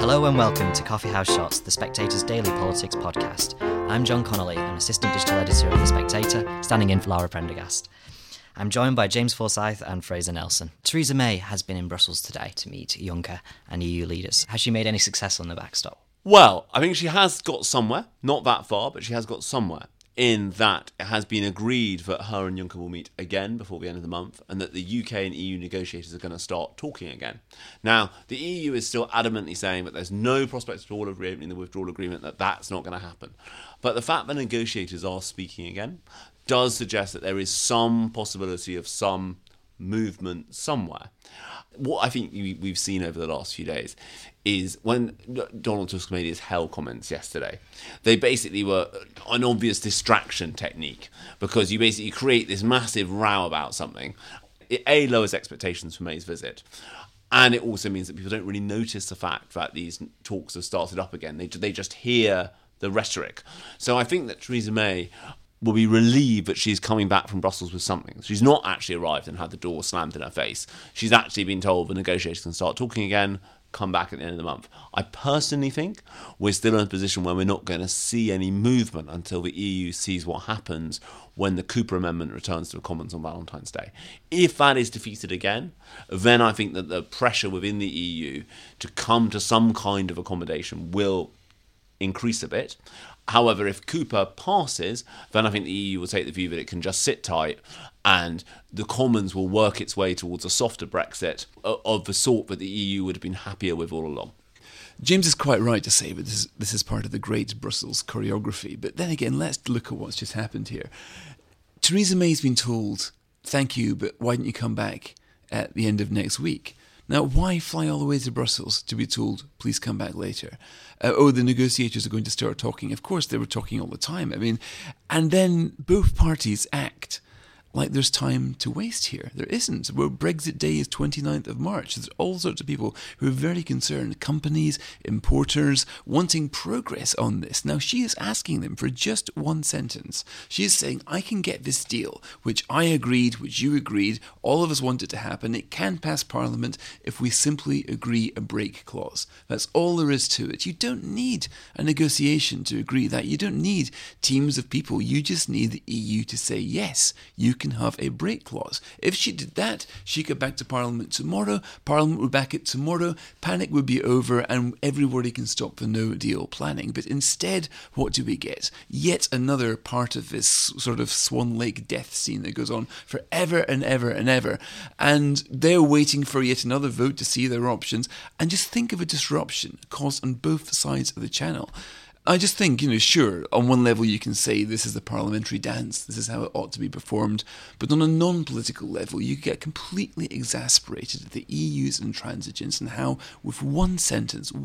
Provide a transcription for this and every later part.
Hello and welcome to Coffee House Shots, The Spectator's daily politics podcast. I'm John Connolly, I'm Assistant Digital Editor of The Spectator, standing in for Laura Prendergast. I'm joined by James Forsyth and Fraser Nelson. Theresa May has been in Brussels today to meet Juncker and EU leaders. Has she made any success on the backstop? Well, I think she has got somewhere, not that far, but she has got somewhere, in that it has been agreed that her and Juncker will meet again before the end of the month, and that the UK and EU negotiators are going to start talking again. Now, the EU is still adamantly saying that there's no prospect at all of reopening the withdrawal agreement, that that's not going to happen. But the fact that negotiators are speaking again does suggest that there is some possibility of some movement somewhere. What I think we've seen over the last few days is when Donald Tusk made his hell comments yesterday, they basically were an obvious distraction technique, because you basically create this massive row about something. It lowers expectations for May's visit, and it also means that people don't really notice the fact that these talks have started up again. They just hear the rhetoric. So I think that Theresa May will be relieved that she's coming back from Brussels with something. She's not actually arrived and had the door slammed in her face. She's actually been told the negotiators can start talking again, come back at the end of the month. I personally think we're still in a position where we're not going to see any movement until the EU sees what happens when the Cooper Amendment returns to the Commons on Valentine's Day. If that is defeated again, then I think that the pressure within the EU to come to some kind of accommodation will increase a bit. However, if Cooper passes, then I think the EU will take the view that it can just sit tight and the Commons will work its way towards a softer Brexit of the sort that the EU would have been happier with all along. James is quite right to say that this is part of the great Brussels choreography. But then again, let's look at what's just happened here. Theresa May's been told, thank you, but why don't you come back at the end of next week? Now, why fly all the way to Brussels to be told, please come back later? The negotiators are going to start talking. Of course, they were talking all the time. And then both parties act like there's time to waste here. There isn't. Well, Brexit Day is 29th of March. There's all sorts of people who are very concerned, companies, importers, wanting progress on this. Now, she is asking them for just one sentence. She is saying, I can get this deal, which I agreed, which you agreed, all of us want it to happen. It can pass Parliament if we simply agree a break clause. That's all there is to it. You don't need a negotiation to agree that. You don't need teams of people. You just need the EU to say, yes, you can have a break clause. If she did that, she could back to Parliament tomorrow, Parliament would back it tomorrow, panic would be over, and everybody can stop the no-deal planning. But instead, what do we get? Yet another part of this sort of Swan Lake death scene that goes on forever and ever and ever. And they're waiting for yet another vote to see their options. And just think of a disruption caused on both sides of the channel. I just think, sure, on one level you can say this is the parliamentary dance, this is how it ought to be performed, but on a non-political level you get completely exasperated at the EU's intransigence and how with one sentence,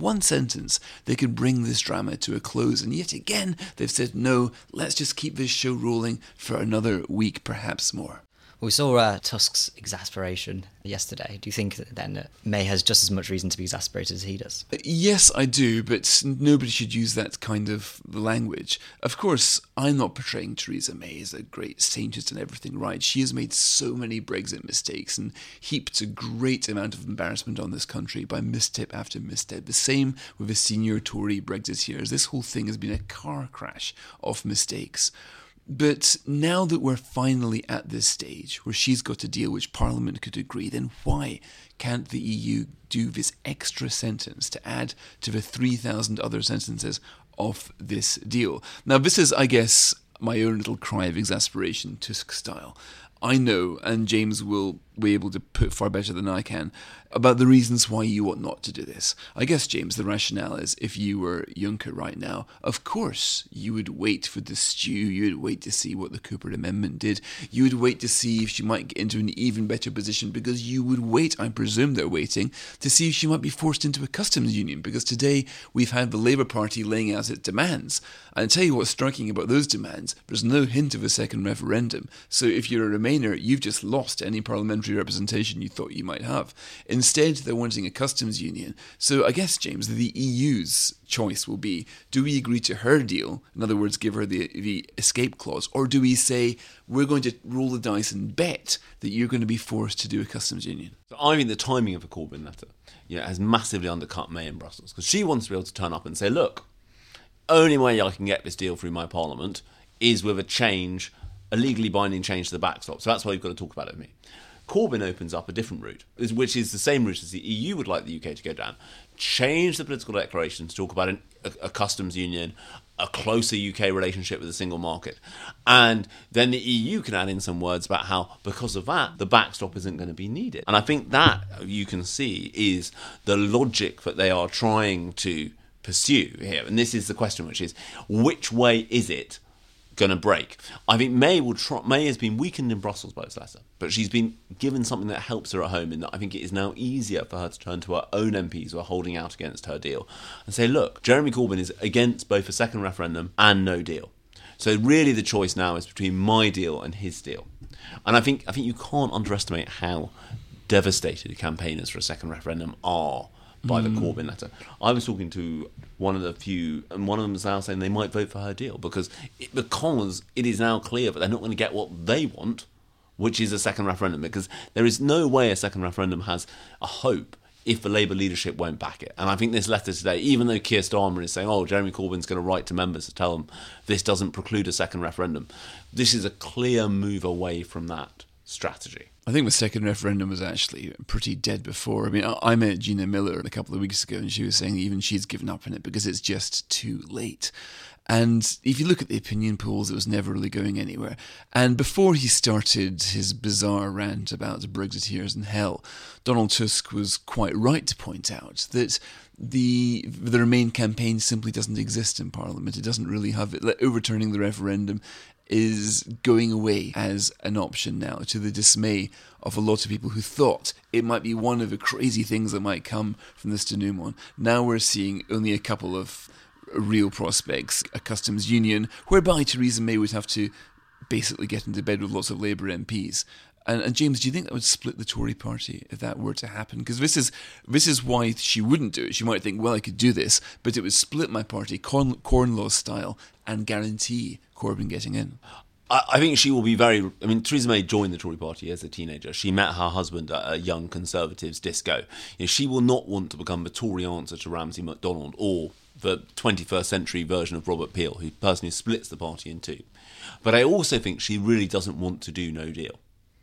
they could bring this drama to a close. And yet again, they've said, no, let's just keep this show rolling for another week, perhaps more. We saw Tusk's exasperation yesterday. Do you think that then May has just as much reason to be exasperated as he does? Yes, I do, but nobody should use that kind of language. Of course, I'm not portraying Theresa May as a great saintess and everything right. She has made so many Brexit mistakes and heaped a great amount of embarrassment on this country by misstep after misstep. The same with the senior Tory Brexiteers. This whole thing has been a car crash of mistakes. But now that we're finally at this stage where she's got a deal which Parliament could agree, then why can't the EU do this extra sentence to add to the 3,000 other sentences of this deal? Now, this is, I guess, my own little cry of exasperation, Tusk style. I know, and James will be able to put far better than I can, about the reasons why you ought not to do this. I guess, James, the rationale is if you were Juncker right now, of course you would wait for the stew, you would wait to see what the Cooper Amendment did, you would wait to see if she might get into an even better position, because you would wait, I presume they're waiting, to see if she might be forced into a customs union, because today we've had the Labour Party laying out its demands. And I'll tell you what's striking about those demands, there's no hint of a second referendum. So if you're a Remainer, you've just lost any parliamentary majority representation you thought you might have. Instead, they're wanting a customs union. So I guess, James, the EU's choice will be, do we agree to her deal, in other words, give her the escape clause, or do we say we're going to roll the dice and bet that you're going to be forced to do a customs union? So I think the timing of a Corbyn letter has massively undercut May in Brussels, because she wants to be able to turn up and say, look, only way I can get this deal through my parliament is with a legally binding change to the backstop. So that's why you've got to talk about it with me. Corbyn opens up a different route, which is the same route as the EU would like the UK to go down. Change the political declaration to talk about a customs union, a closer UK relationship with the single market. And then the EU can add in some words about how, because of that, the backstop isn't going to be needed. And I think that, you can see, is the logic that they are trying to pursue here. And this is the question, which is, which way is it going to break? I think May has been weakened in Brussels by this letter, but she's been given something that helps her at home, in that I think it is now easier for her to turn to her own MPs who are holding out against her deal and say, look, Jeremy Corbyn is against both a second referendum and no deal. So really the choice now is between my deal and his deal. And I think you can't underestimate how devastated campaigners for a second referendum are by the Corbyn letter. I was talking to one of the few, and one of them is now saying they might vote for her deal because it is now clear that they're not going to get what they want, which is a second referendum, because there is no way a second referendum has a hope if the Labour leadership won't back it. And I think this letter today, even though Keir Starmer is saying, Jeremy Corbyn's going to write to members to tell them this doesn't preclude a second referendum, this is a clear move away from that strategy. I think the second referendum was actually pretty dead before. I mean, I met Gina Miller a couple of weeks ago, and she was saying even she's given up on it because it's just too late. And if you look at the opinion polls, it was never really going anywhere. And before he started his bizarre rant about Brexiteers in hell, Donald Tusk was quite right to point out that the Remain campaign simply doesn't exist in Parliament. It doesn't really have it. Overturning the referendum is going away as an option now, to the dismay of a lot of people who thought it might be one of the crazy things that might come from this denouement. Now we're seeing only a couple of real prospects, a customs union, whereby Theresa May would have to basically get into bed with lots of Labour MPs. And James, do you think that would split the Tory party if that were to happen? Because this is why she wouldn't do it. She might think, well, I could do this, but it would split my party, Corn Law style, and guarantee Corbyn getting in. I think she will be Theresa May joined the Tory party as a teenager. She met her husband at a Young Conservatives disco. She will not want to become the Tory answer to Ramsay MacDonald or the 21st century version of Robert Peel, who personally splits the party in two. But I also think she really doesn't want to do no deal.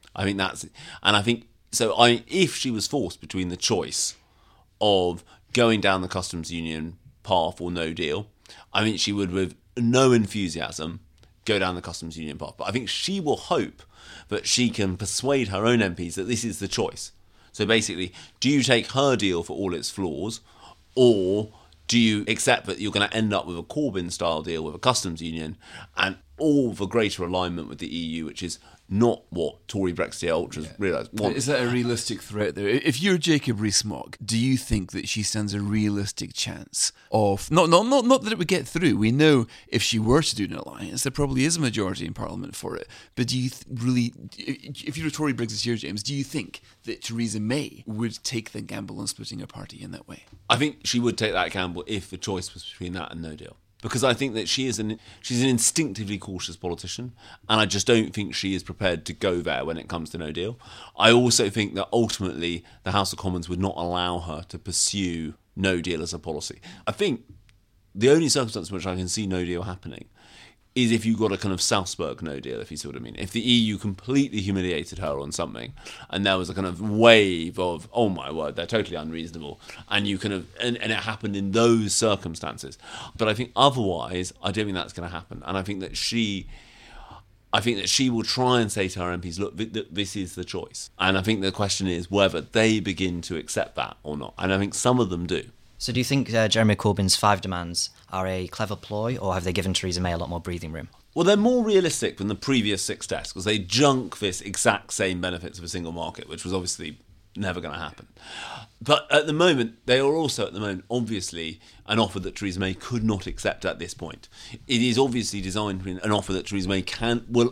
If she was forced between the choice of going down the customs union path or no deal, I think she would, with no enthusiasm, go down the customs union path. But I think she will hope that she can persuade her own MPs that this is the choice. So basically, do you take her deal for all its flaws, or do you accept that you're going to end up with a Corbyn-style deal with a customs union and all the greater alignment with the EU, which is not what Tory Brexit ultras realise. Is that a realistic threat there? If you're Jacob Rees-Mogg, do you think that she stands a realistic chance of not that it would get through? We know if she were to do an alliance, there probably is a majority in Parliament for it. But do you really, if you're a Tory Brexiteer, James, do you think that Theresa May would take the gamble on splitting her party in that way? I think she would take that gamble if the choice was between that and no deal. Because I think that she's an instinctively cautious politician, and I just don't think she is prepared to go there when it comes to no deal. I also think that ultimately the House of Commons would not allow her to pursue no deal as a policy. I think the only circumstance in which I can see no deal happening is if you got a kind of Salzburg no deal, if you see what I mean. If the EU completely humiliated her on something, and there was a kind of wave of, oh my word, they're totally unreasonable, and you kind of, and it happened in those circumstances. But I think otherwise, I don't think that's going to happen. And I think that she will try and say to her MPs, look, this is the choice. And I think the question is whether they begin to accept that or not. And I think some of them do. So do you think Jeremy Corbyn's 5 demands are a clever ploy, or have they given Theresa May a lot more breathing room? Well, they're more realistic than the previous 6 tests, because they junk this exact same benefits of a single market, which was obviously never going to happen. But at the moment, they are also, obviously an offer that Theresa May could not accept at this point. It is obviously designed to be an offer that Theresa May will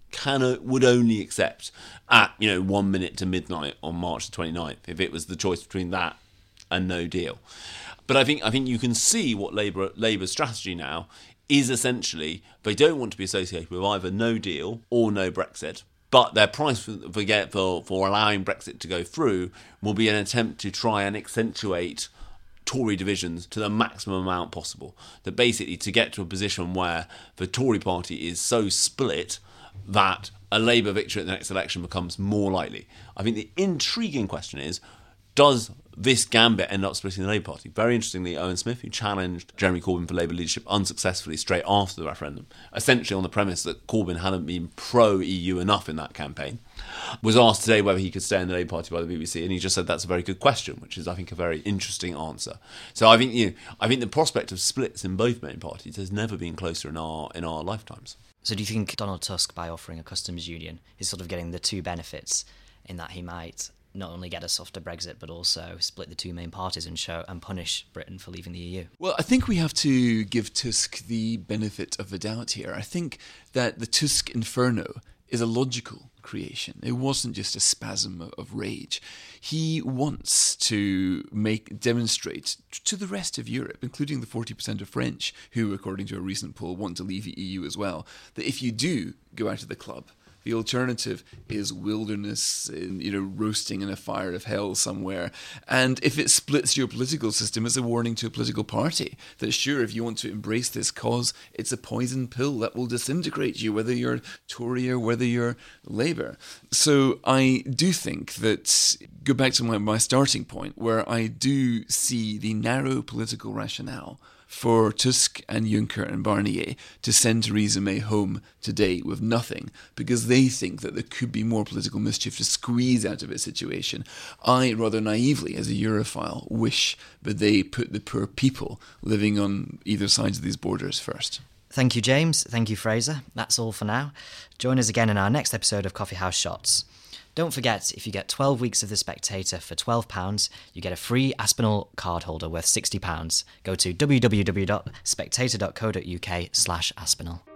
would only accept at 1 minute to midnight on March the 29th if it was the choice between that and no deal. But I think you can see what Labour's strategy now is essentially they don't want to be associated with either no deal or no Brexit. But their price for allowing Brexit to go through will be an attempt to try and accentuate Tory divisions to the maximum amount possible. That basically to get to a position where the Tory party is so split that a Labour victory at the next election becomes more likely. I think the intriguing question is, does this gambit end up splitting the Labour Party? Very interestingly, Owen Smith, who challenged Jeremy Corbyn for Labour leadership unsuccessfully straight after the referendum, essentially on the premise that Corbyn hadn't been pro-EU enough in that campaign, was asked today whether he could stay in the Labour Party by the BBC, and he just said that's a very good question, which is, I think, a very interesting answer. So I think the prospect of splits in both main parties has never been closer in our lifetimes. So do you think Donald Tusk, by offering a customs union, is sort of getting the two benefits in that he might not only get a softer Brexit, but also split the two main parties and punish Britain for leaving the EU? Well, I think we have to give Tusk the benefit of the doubt here. I think that the Tusk inferno is a logical creation. It wasn't just a spasm of rage. He wants to demonstrate to the rest of Europe, including the 40% of French who, according to a recent poll, want to leave the EU as well, that if you do go out of the club, the alternative is wilderness, roasting in a fire of hell somewhere. And if it splits your political system, it's a warning to a political party that, sure, if you want to embrace this cause, it's a poison pill that will disintegrate you, whether you're Tory or whether you're Labour. So I do think that, go back to my starting point, where I do see the narrow political rationale for Tusk and Juncker and Barnier to send Theresa May home today with nothing because they think that there could be more political mischief to squeeze out of a situation. I, rather naively, as a Europhile, wish that they put the poor people living on either sides of these borders first. Thank you, James. Thank you, Fraser. That's all for now. Join us again in our next episode of Coffee House Shots. Don't forget, if you get 12 weeks of The Spectator for £12, you get a free Aspinall card holder worth £60. Go to www.spectator.co.uk/Aspinall.